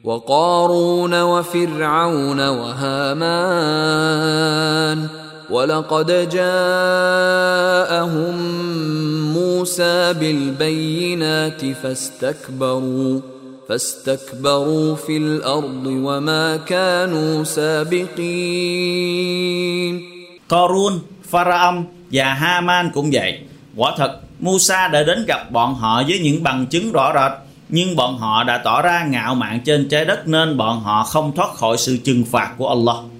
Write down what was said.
وقارون وفرعون وهامان ولقد جاءهم موسى بالبينات فاستكبروا في الأرض وما كانوا سابقين. Qarun, Pharaoh và Haman cũng vậy. Quả thật Musa đã đến gặp bọn họ với những bằng chứng rõ rệt, nhưng bọn họ đã tỏ ra ngạo mạn trên trái đất nên bọn họ không thoát khỏi sự trừng phạt của Allah.